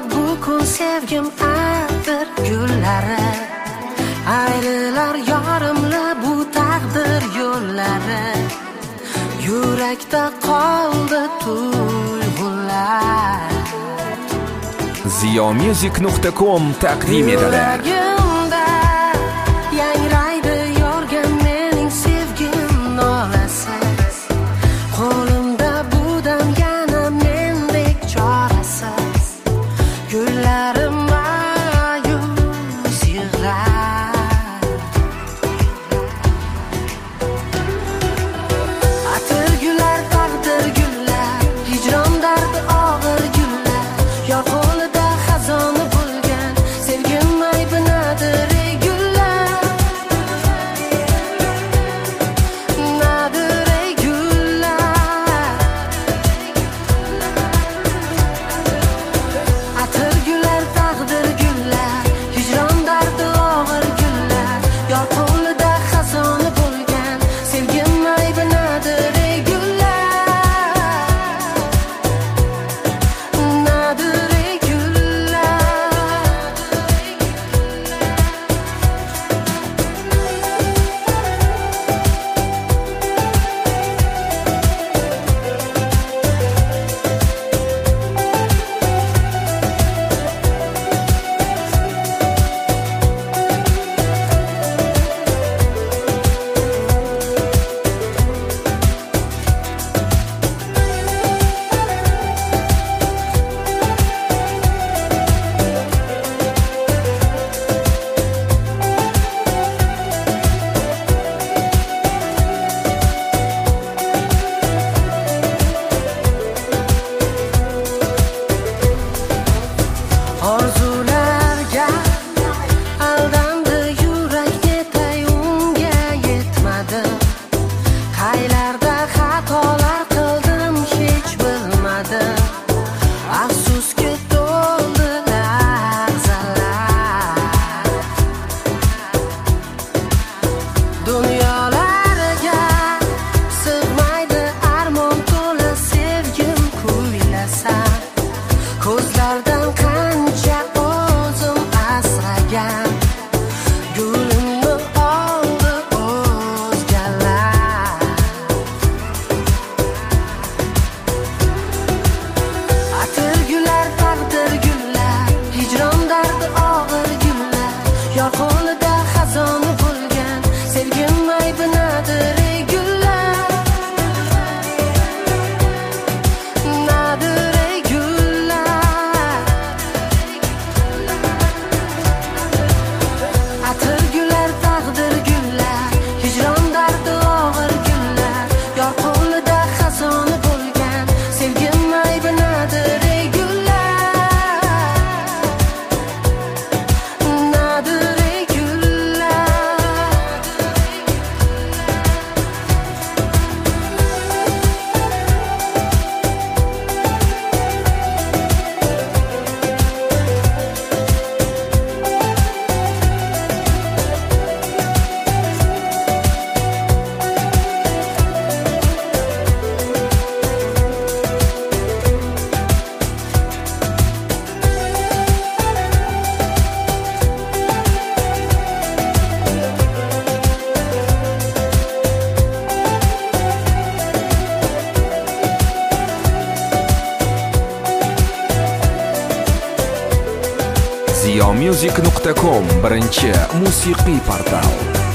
bu kun sevgim atir gullari, ayrilar yorimla bu taqdir yo'llari, yurakda qoldi tuyg'ular. Ziyomusic.com taqdim etadi. Yuragimda yangraydi yorgan mening sevgim nolasiz, qo'limda bu dam yana mendek chorasiz, gullarim ma'yus yig'lar. Atir gullar, taqdir gullar, hijron dardi og'ir gullar, yor qo'lida xazona bo'lgan sevgim aybi nadir ey gullar, nadir ey gullar. Atir gullar, taqdir gullar, hijron dardi og'ir gullar, yor qo'lida xazona bo'lgan sevgim aybi nadir ey gullar, nadir ey gullar. Orzularga aldandi yurak, yetay unga yetmadim. Qaylarda xatolar qildim hech bilmadim. Afsuski to'ldi lahzalar. Dunyolarga sig'maydi armon to'la sevgim kuylasam, ko'zlardan qancha o'zim asragan, gulimni oldi o'zgalar. Atir gullar, taqdir gullar, hijron dardi og'ir gullar, yor qo'lida xazona bo'lgan sevgim aybi nadir ey gullar, nadir ey gullar. Atir gullar, taqdir gullar, hijron dardi og'ir gullar, yor qo'lida xazona bo'lgan sevgim aybi nadir ey gullar, nadir ey gullar. Ziyomusic.com birinchi musiqiy portal.